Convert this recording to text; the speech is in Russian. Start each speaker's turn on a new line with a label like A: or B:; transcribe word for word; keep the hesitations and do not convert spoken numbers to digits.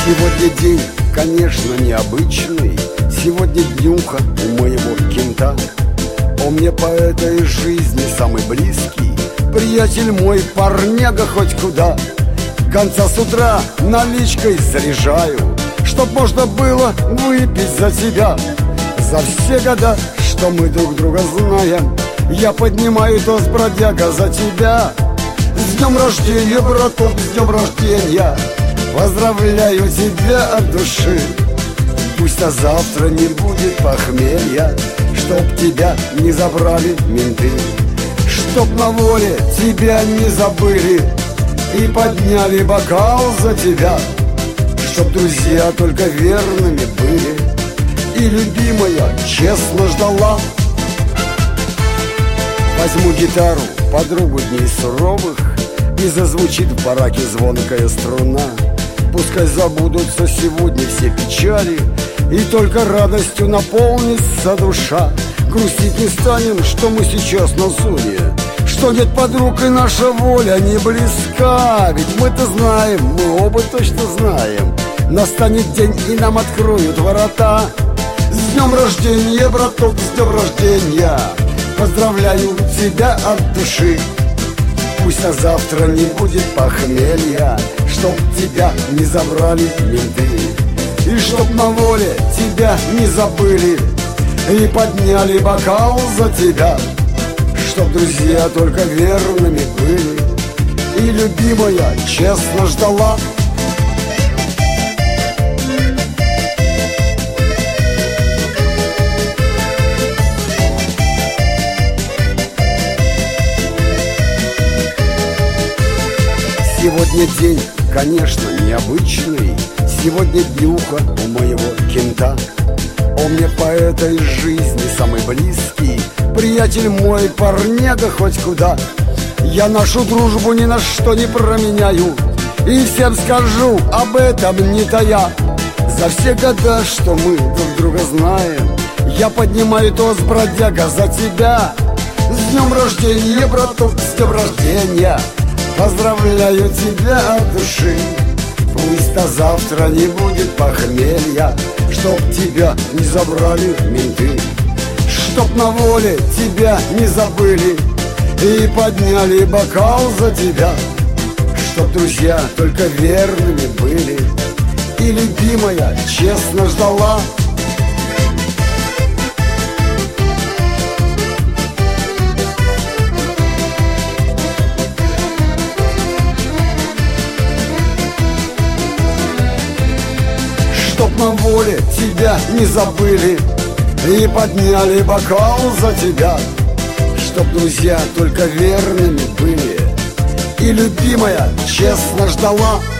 A: Сегодня день, конечно, необычный. Сегодня днюха у моего кента. Он мне по этой жизни самый близкий. Приятель мой, парняга хоть куда. Гонца с утра наличкой заряжаю, чтоб можно было выпить за тебя. За все года, что мы друг друга знаем, я поднимаю тост, бродяга, за тебя. С днем рождения, браток, с днем рождения. Поздравляю тебя от души. Пусть на завтра не будет похмелья, чтоб тебя не забрали менты, чтоб на воле тебя не забыли и подняли бокал за тебя, чтоб друзья только верными были и любимая честно ждала. Возьму гитару, подругу дней суровых, и зазвучит в бараке звонкая струна. Пускай забудутся сегодня все печали, и только радостью наполнится душа. Грустить не станем, что мы сейчас на зоне, что нет подруг и наша воля не близка. Ведь мы-то знаем, мы оба точно знаем, настанет день и нам откроют ворота. С днем рождения, браток, с днем рождения. Поздравляю тебя от души. Пусть на завтра не будет похмелья, чтоб тебя не забрали менты, и чтоб на воле тебя не забыли и подняли бокал за тебя, чтоб друзья только верными были и любимая честно ждала. Сегодня день, конечно, необычный. Сегодня днюха у моего кента. Он мне по этой жизни самый близкий. Приятель мой, парняга хоть куда. Я нашу дружбу ни на что не променяю, и всем скажу об этом не тая. За все года, что мы друг друга знаем, я поднимаю тост, бродяга, за тебя. С днем рождения, браток, с днем рождения. Поздравляю тебя от души. Пусть до завтра не будет похмелья, чтоб тебя не забрали менты, чтоб на воле тебя не забыли и подняли бокал за тебя, чтоб друзья только верными были и любимая честно ждала. Чтоб на воле тебя не забыли и подняли бокал за тебя, чтоб друзья только верными были и любимая честно ждала.